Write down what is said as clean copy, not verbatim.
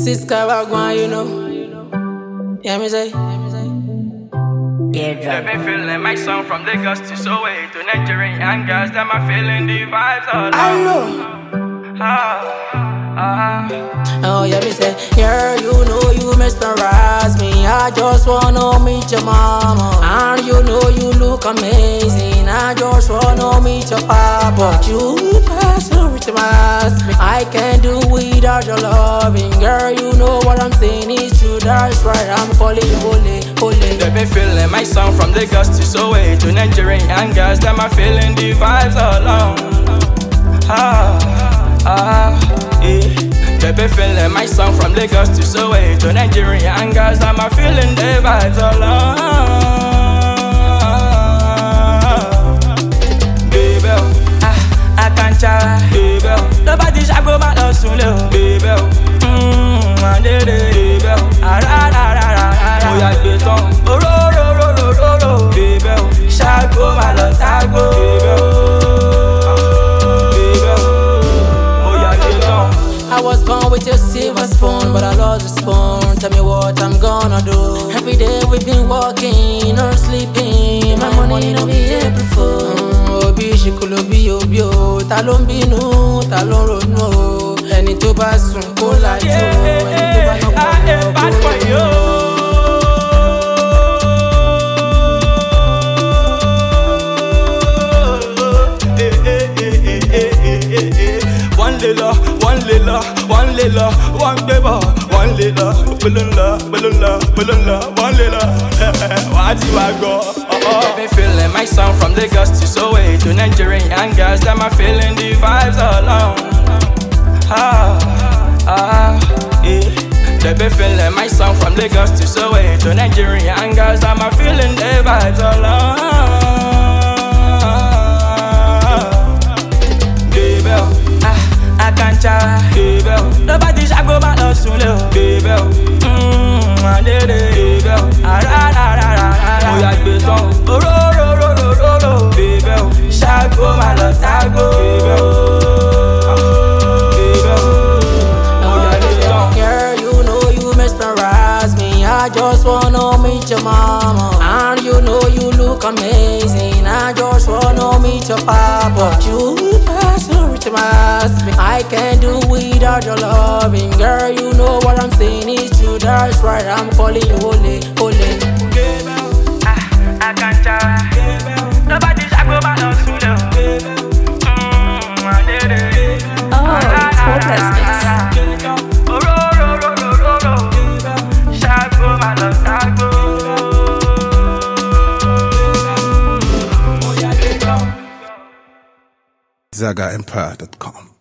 Cisco Wagwan, you know. Yeah, me say. Let me feeling my song from Lagos to Soweto to Nigerian girls. Them are feeling the vibes all I know. Oh, yeah, me say, girl, you know you mesmerize me. I just wanna meet your mama. And you know you look amazing. I just wanna meet your papa. You mesmerize me. I can't do without your loving. Girl, you know what I'm saying is true. That's right, I'm calling you holy. Let me feeling my song from Lagos to Soweto to Nigerian girls. Them are feeling the vibes all on. They be feeling my song from Lagos to Soweto to Nigerian girls. I'm a feeling the vibes alone. Baby, I can't try. Baby, nobody shall go back to soon. Baby, baby, oh yeah, beton. Baby, shall go my love, tago. I was born with your silver spoon, but I lost the spoon. Tell me what I'm gonna do. Every day we've been walking or sleeping. My money no be April Fool. Obi shikulo bi obi o. Ta ló ń bínú, ta ló ń ronú o. Ẹni tó bá sùn kó lajú o. Ẹni tó bá náà kó lọ. One lila, one beba, one lila, balloonla, one lila, what you I go? Let me feeling my song from Lagos to Soweto to Nigerian girls. Them are feeling the vibes alone. They be feeling my song from Lagos to Soweto to Nigerian girls. Them are feeling the vibes alone. I can't try. Nobody shall go back to soon. Baby, oh yeah, beton. Baby, shall go my love, tago. Oh yeah, beton. Girl, you know you mesmerize me. I just wanna meet your mama. And you know you look amazing. I just wanna meet your papa. You mesmerize me. I can't do without your loving. Girl, you know what I'm saying is true. That's right, I'm calling you holy. I can't try. Nobody shall go back to soon. Oh, it's hopelessness. ZagaEmpire.com